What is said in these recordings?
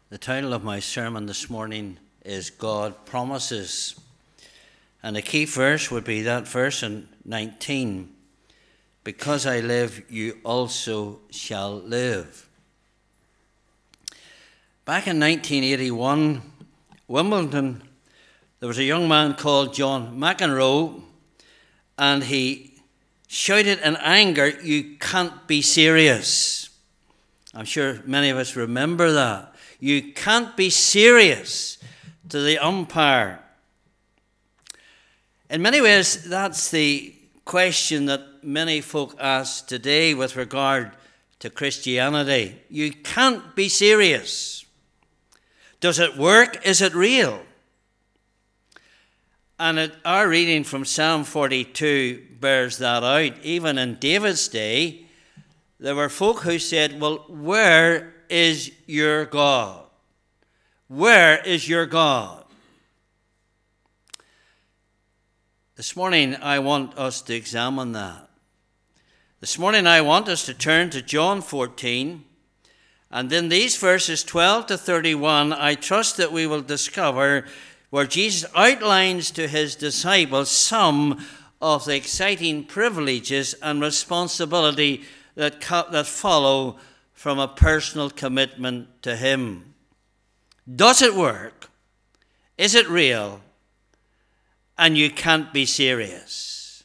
The title of my sermon this morning is God Promises. And the key verse would be that verse in 19. Because I live, you also shall live. Back in 1981, Wimbledon, there was a young man called John McEnroe, and he shouted in anger, "You can't be serious." I'm sure many of us remember that. You can't be serious, to the umpire. In many ways, that's the question that many folk ask today with regard to Christianity. You can't be serious. Does it work? Is it real? And our reading from Psalm 42 bears that out. Even in David's day, there were folk who said, well, where is your God? Where is your God? This morning, I want us to examine that. This morning, I want us to turn to John 14. And in these verses 12 to 31, I trust that we will discover where Jesus outlines to his disciples some of the exciting privileges and responsibility that follow from a personal commitment to him. Does it work? Is it real? And you can't be serious?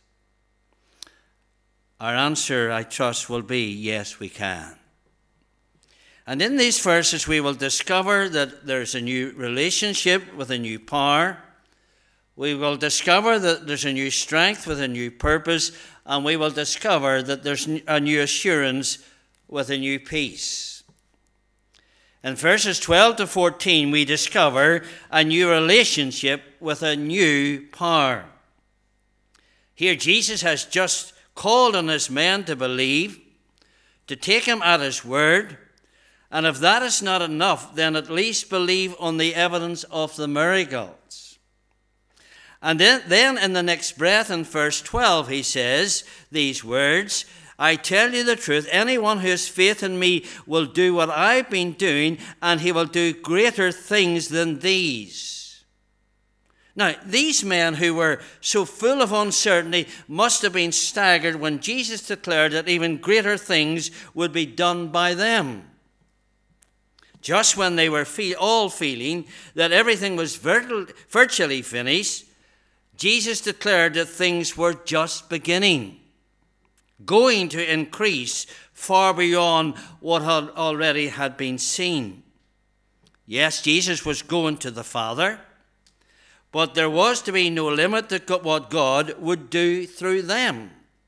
Our answer, I trust, will be yes, we can. And in these verses, we will discover that there's a new relationship with a new power. We will discover that there's a new strength with a new purpose. And we will discover that there's a new assurance with a new peace. In verses 12 to 14, we discover a new relationship with a new power. Here, Jesus has just called on his men to believe, to take him at his word, and if that is not enough, then at least believe on the evidence of the miracles. And then in the next breath, in verse 12, he says these words, I tell you the truth, anyone who has faith in me will do what I've been doing, and he will do greater things than these. Now, these men who were so full of uncertainty must have been staggered when Jesus declared that even greater things would be done by them. Just when they were all feeling that everything was virtually finished, Jesus declared that things were just beginning, going to increase far beyond what already had been seen. Yes, Jesus was going to the Father, but there was to be no limit to what God would do through them.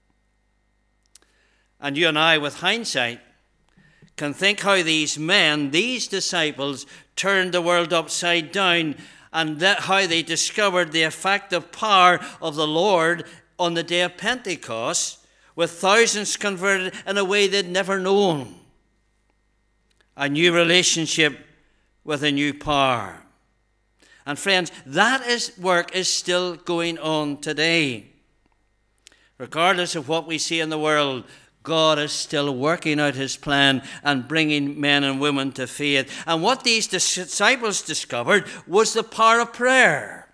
And you and I, with hindsight, can think how these men, these disciples, turned the world upside down, and how they discovered the effective power of the Lord on the day of Pentecost, with thousands converted in a way they'd never known. A new relationship with a new power. And friends, work is still going on today. Regardless of what we see in the world, God is still working out his plan and bringing men and women to faith. And what these disciples discovered was the power of prayer.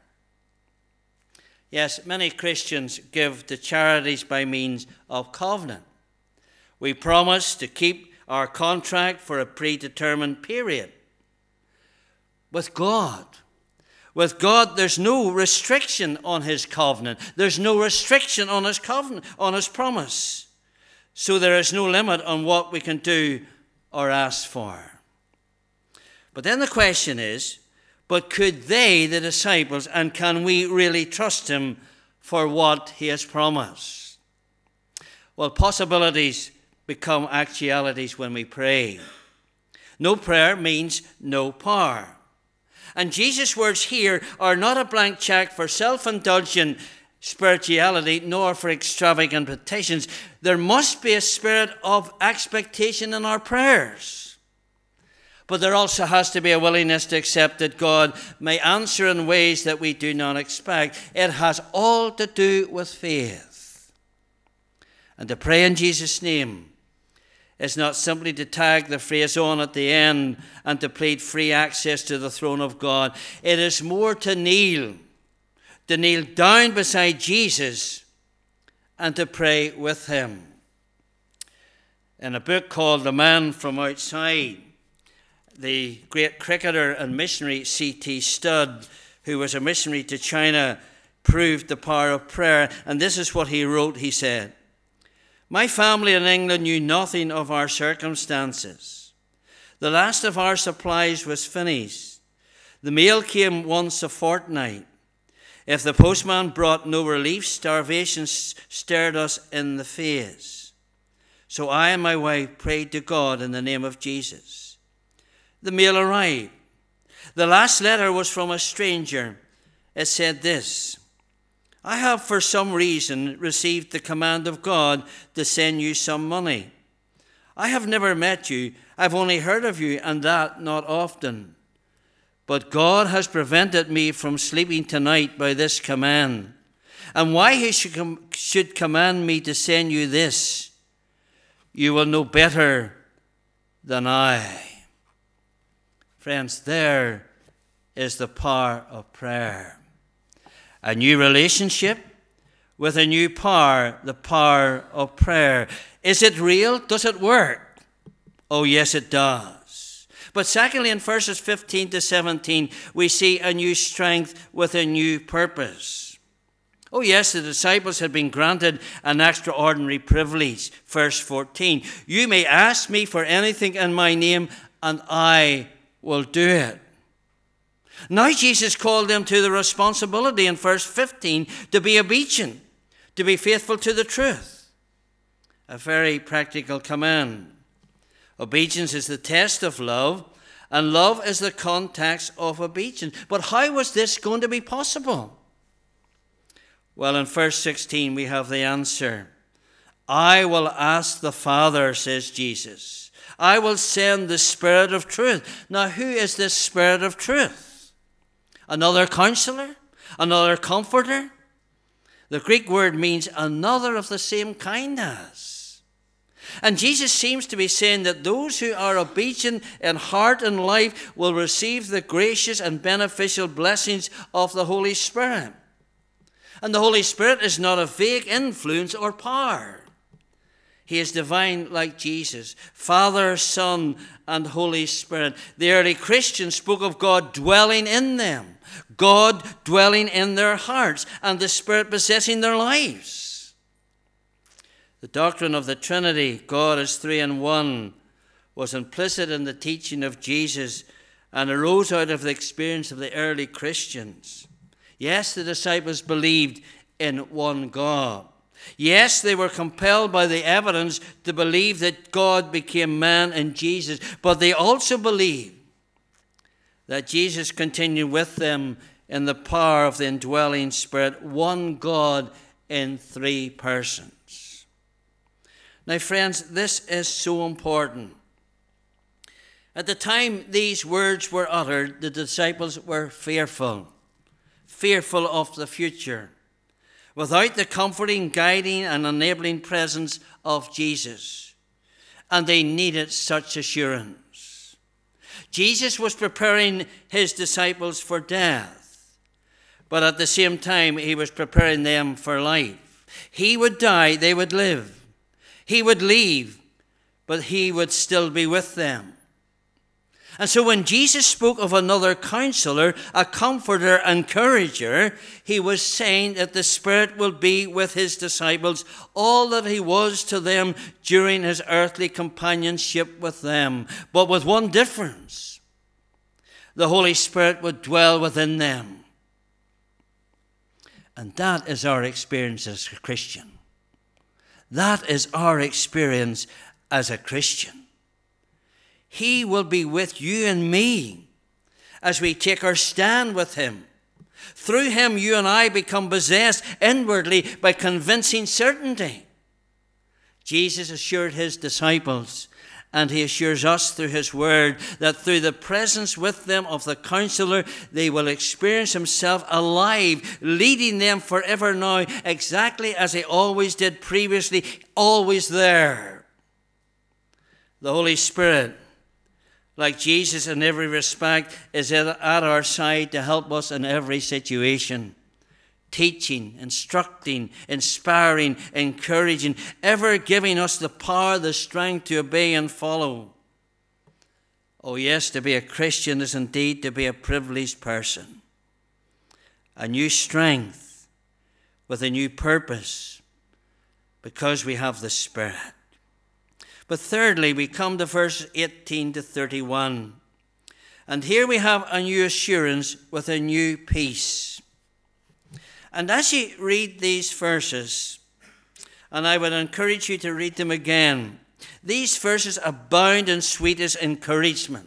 Yes, many Christians give to charities by means of covenant. We promise to keep our contract for a predetermined period. With God, there's no restriction on his covenant. There's no restriction on his covenant, on his promise. So there is no limit on what we can do or ask for. But then the question is, but could they, the disciples, and can we really trust him for what he has promised? Well, possibilities become actualities when we pray. No prayer means no power. And Jesus' words here are not a blank check for self-indulgent spirituality, nor for extravagant petitions. There must be a spirit of expectation in our prayers. But there also has to be a willingness to accept that God may answer in ways that we do not expect. It has all to do with faith. And to pray in Jesus' name is not simply to tag the phrase on at the end and to plead free access to the throne of God. It is more to kneel down beside Jesus and to pray with him. In a book called The Man from Outside, the great cricketer and missionary C.T. Studd, who was a missionary to China, proved the power of prayer. And this is what he wrote. He said, "My family in England knew nothing of our circumstances. The last of our supplies was finished. The mail came once a fortnight. If the postman brought no relief, starvation stared us in the face. So I and my wife prayed to God in the name of Jesus. The mail arrived. The last letter was from a stranger. It said this: I have for some reason received the command of God to send you some money. I have never met you. I've only heard of you, and that not often. But God has prevented me from sleeping tonight by this command. And why he should command me to send you this, you will know better than I." Friends, there is the power of prayer. A new relationship with a new power, the power of prayer. Is it real? Does it work? Oh, yes, it does. But secondly, in verses 15 to 17, we see a new strength with a new purpose. Oh, yes, the disciples had been granted an extraordinary privilege. Verse 14, "You may ask me for anything in my name, and I will do it." Now Jesus called them to the responsibility in verse 15 to be obedient, to be faithful to the truth. A very practical command. Obedience is the test of love, and love is the context of obedience. But how was this going to be possible? Well, in verse 16 we have the answer. "I will ask the Father," says Jesus. "I will send the Spirit of truth." Now, who is this Spirit of truth? Another counselor? Another comforter? The Greek word means another of the same kind as. And Jesus seems to be saying that those who are obedient in heart and life will receive the gracious and beneficial blessings of the Holy Spirit. And the Holy Spirit is not a vague influence or power. He is divine like Jesus, Father, Son, and Holy Spirit. The early Christians spoke of God dwelling in them, God dwelling in their hearts, and the Spirit possessing their lives. The doctrine of the Trinity, God as three in one, was implicit in the teaching of Jesus and arose out of the experience of the early Christians. Yes, the disciples believed in one God. Yes, they were compelled by the evidence to believe that God became man in Jesus, but they also believed that Jesus continued with them in the power of the indwelling Spirit, one God in three persons. Now, friends, this is so important. At the time these words were uttered, the disciples were fearful of the future, without the comforting, guiding, and enabling presence of Jesus. And they needed such assurance. Jesus was preparing his disciples for death, but at the same time, he was preparing them for life. He would die, they would live. He would leave, but he would still be with them. And so when Jesus spoke of another counselor, a comforter, encourager, he was saying that the Spirit will be with his disciples, all that he was to them during his earthly companionship with them, but with one difference. The Holy Spirit would dwell within them. And that is our experience as a Christian. That is our experience as a Christian. He will be with you and me as we take our stand with him. Through him, you and I become possessed inwardly by convincing certainty. Jesus assured his disciples, and he assures us through his word, that through the presence with them of the counselor, they will experience himself alive, leading them forever now, exactly as he always did previously, always there. The Holy Spirit, like Jesus in every respect, is at our side to help us in every situation. Teaching, instructing, inspiring, encouraging, ever giving us the power, the strength to obey and follow. Oh yes, to be a Christian is indeed to be a privileged person. A new strength with a new purpose because we have the Spirit. But thirdly, we come to verse 18 to 31. And here we have a new assurance with a new peace. And as you read these verses, and I would encourage you to read them again, these verses abound in sweetest encouragement.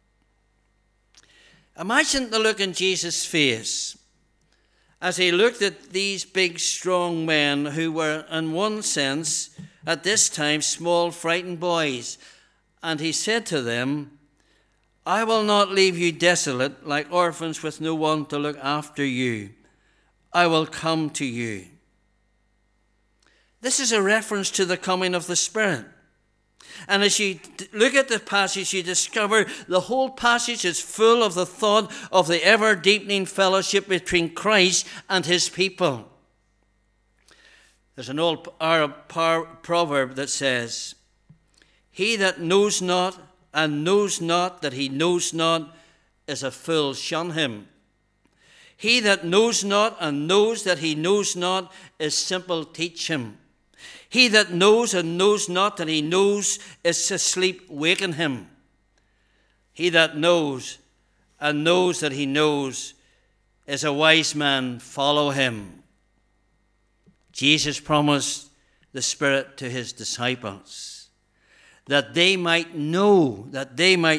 Imagine the look in Jesus' face as he looked at these big, strong men who were, in one sense, at this time, small, frightened boys. And he said to them, I will not leave you desolate, like orphans with no one to look after you. I will come to you. This is a reference to the coming of the Spirit. And as you look at the passage, you discover the whole passage is full of the thought of the ever-deepening fellowship between Christ and his people. There's an old Arab proverb that says, he that knows not and knows not that he knows not is a fool, shun him. He that knows not and knows that he knows not is simple, teach him. He that knows and knows not that he knows is asleep, waken him. He that knows and knows that he knows is a wise man, follow him. Jesus promised the Spirit to his disciples that they might know that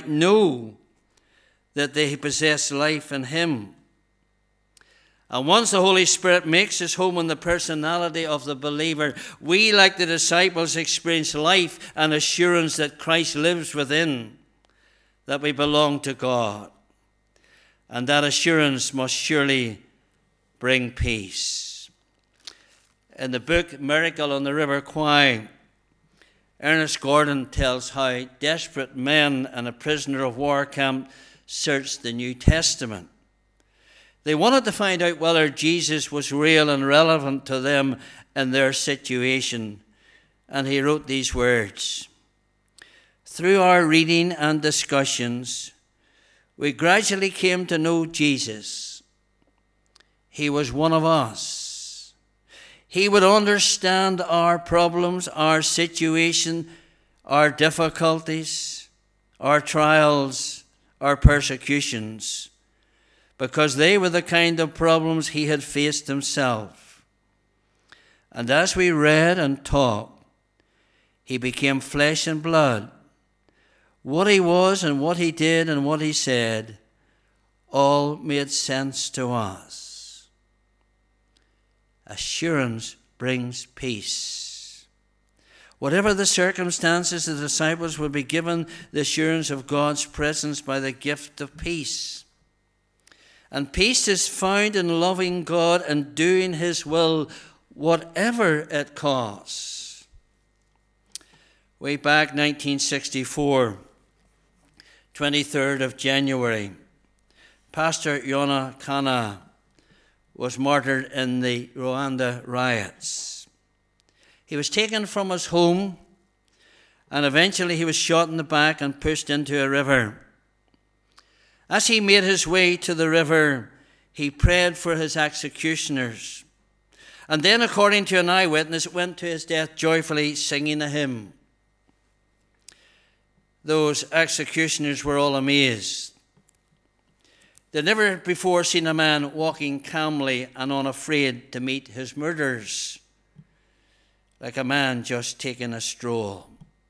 they possess life in him. And once the Holy Spirit makes his home in the personality of the believer, we, like the disciples, experience life and assurance that Christ lives within, that we belong to God. And that assurance must surely bring peace. In the book Miracle on the River Kwai, Ernest Gordon tells how desperate men in a prisoner of war camp searched the New Testament. They wanted to find out whether Jesus was real and relevant to them in their situation. And he wrote these words. Through our reading and discussions, we gradually came to know Jesus. He was one of us. He would understand our problems, our situation, our difficulties, our trials, our persecutions, because they were the kind of problems he had faced himself. And as we read and talked, he became flesh and blood. What he was and what he did and what he said all made sense to us. Assurance brings peace. Whatever the circumstances, the disciples would be given the assurance of God's presence by the gift of peace. And peace is found in loving God and doing his will, whatever it costs. Way back 1964, 23rd of January, Pastor Yona Kana was martyred in the Rwanda riots. He was taken from his home, and eventually he was shot in the back and pushed into a river. As he made his way to the river, he prayed for his executioners. And then, according to an eyewitness, went to his death joyfully singing a hymn. Those executioners were all amazed. They'd never before seen a man walking calmly and unafraid to meet his murderers, like a man just taking a stroll.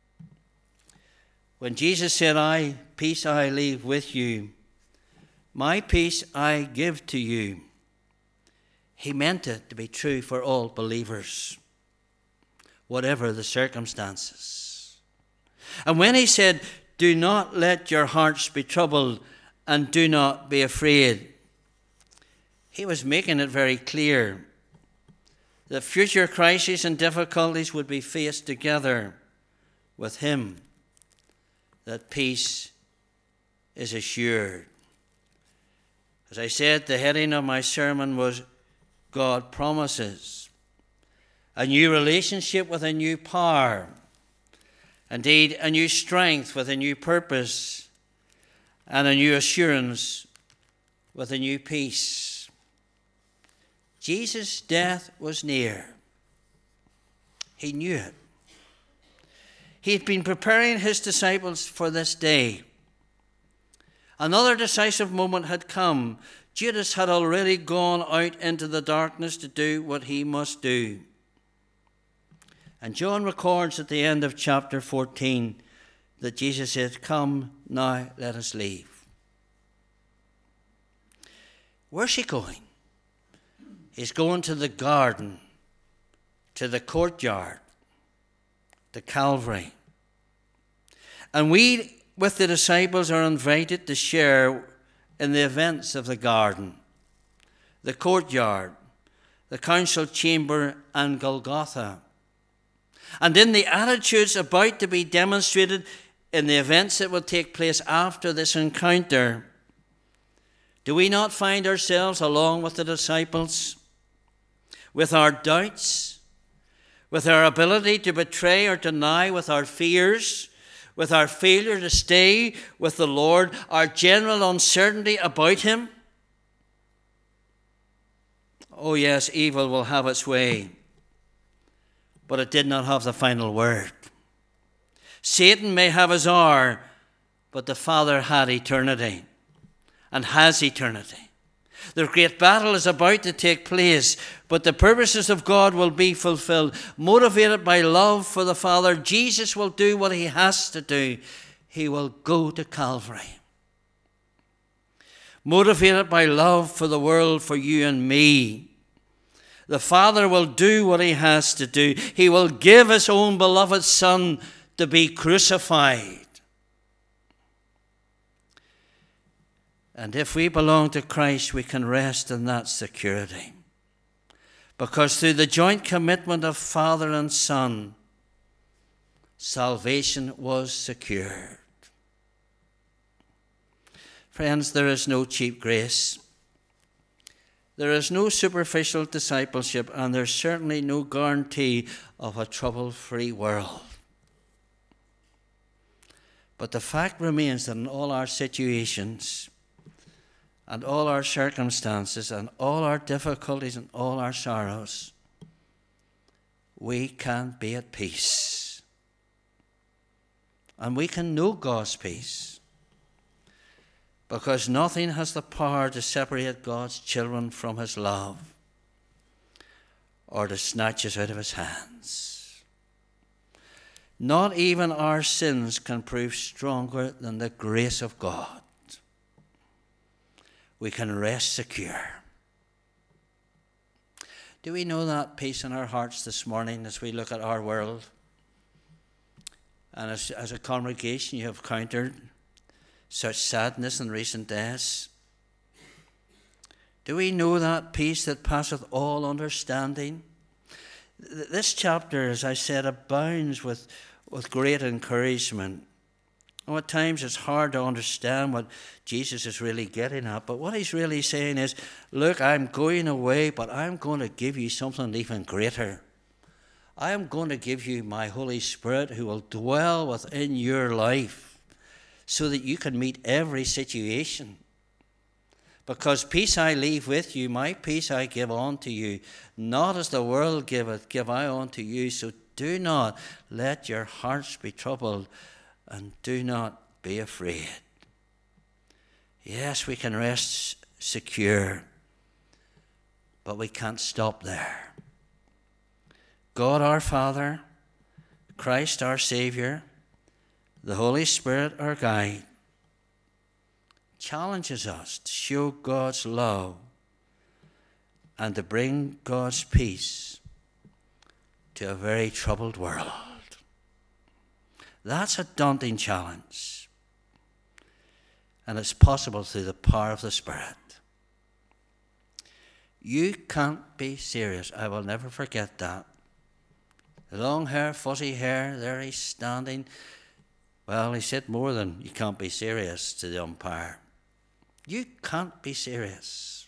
When Jesus said, peace I leave with you, my peace I give to you, he meant it to be true for all believers, whatever the circumstances. And when he said, do not let your hearts be troubled and do not be afraid, he was making it very clear that future crises and difficulties would be faced together with him that peace is assured. As I said, the heading of my sermon was God Promises. A new relationship with a new power. Indeed, a new strength with a new purpose. And a new assurance with a new peace. Jesus' death was near. He knew it. He had been preparing his disciples for this day. Another decisive moment had come. Judas had already gone out into the darkness to do what he must do. And John records at the end of chapter 14 that Jesus said, "Come now, let us leave." Where's he going? He's going to the garden, to the courtyard, to Calvary. And we, with the disciples, are invited to share in the events of the garden, the courtyard, the council chamber, and Golgotha. And in the attitudes about to be demonstrated in the events that will take place after this encounter, do we not find ourselves, along with the disciples, with our doubts, with our ability to betray or deny, with our fears, with our failure to stay with the Lord, our general uncertainty about him? Oh yes, evil will have its way, but it did not have the final word. Satan may have his hour, but the Father had eternity and has eternity. The great battle is about to take place, but the purposes of God will be fulfilled. Motivated by love for the Father, Jesus will do what he has to do. He will go to Calvary. Motivated by love for the world, for you and me, the Father will do what he has to do. He will give his own beloved Son to be crucified. And if we belong to Christ, we can rest in that security. Because through the joint commitment of Father and Son, salvation was secured. Friends, there is no cheap grace. There is no superficial discipleship, and there's certainly no guarantee of a trouble-free world. But the fact remains that in all our situations, and all our circumstances, and all our difficulties, and all our sorrows, we can be at peace. And we can know God's peace, because nothing has the power to separate God's children from his love, or to snatch us out of his hands. Not even our sins can prove stronger than the grace of God. We can rest secure. Do we know that peace in our hearts this morning as we look at our world? And as a congregation, you have encountered such sadness in recent days. Do we know that peace that passeth all understanding? This chapter, as I said, abounds with great encouragement. Oh, at times it's hard to understand what Jesus is really getting at, but what he's really saying is, look, I'm going away, but I'm going to give you something even greater. I am going to give you my Holy Spirit who will dwell within your life so that you can meet every situation. Because peace I leave with you, my peace I give unto you. Not as the world giveth, give I unto you. So do not let your hearts be troubled, and do not be afraid. Yes, we can rest secure, but we can't stop there. God our Father, Christ our Saviour, the Holy Spirit our guide, challenges us to show God's love and to bring God's peace to a very troubled world. That's a daunting challenge. And it's possible through the power of the Spirit. You can't be serious. I will never forget that. The long hair, fuzzy hair, there he's standing. Well, he said more than you can't be serious to the umpire. You can't be serious.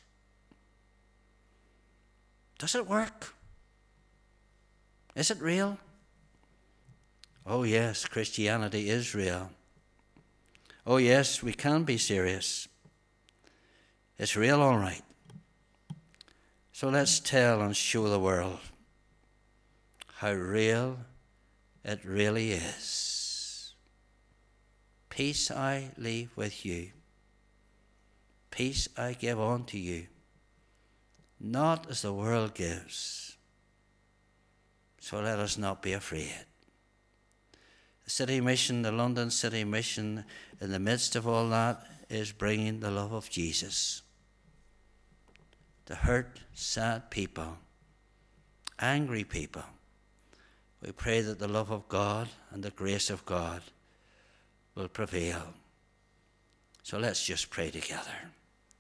Does it work? Is it real? Oh yes, Christianity is real. Oh yes, we can be serious. It's real, all right. So let's tell and show the world how real it really is. Peace I leave with you. Peace I give unto you. Not as the world gives. So let us not be afraid. The City Mission, the London City Mission, in the midst of all that, is bringing the love of Jesus to hurt, sad people, angry people. We pray that the love of God and the grace of God will prevail. So let's just pray together.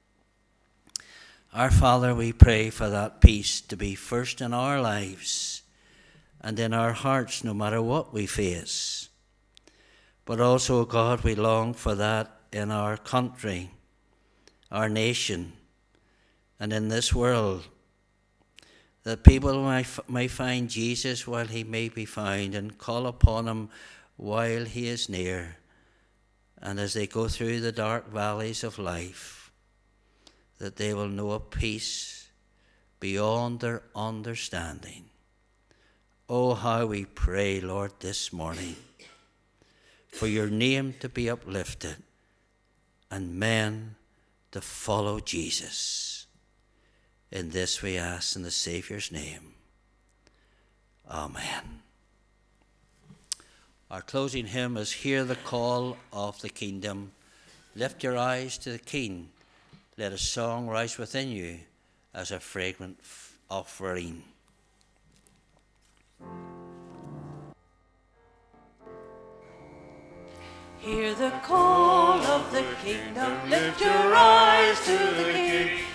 Our Father, we pray for that peace to be first in our lives and in our hearts, no matter what we face. But also, God, we long for that in our country, our nation, and in this world, that people may find Jesus while he may be found and call upon him while he is near. And as they go through the dark valleys of life, that they will know a peace beyond their understanding. Oh, how we pray, Lord, this morning for your name to be uplifted and men to follow Jesus. In this we ask in the Saviour's name. Amen. Our closing hymn is Hear the Call of the Kingdom. Lift your eyes to the King. Let a song rise within you as a fragrant offering. Hear the call of the kingdom, lift your eyes to the King.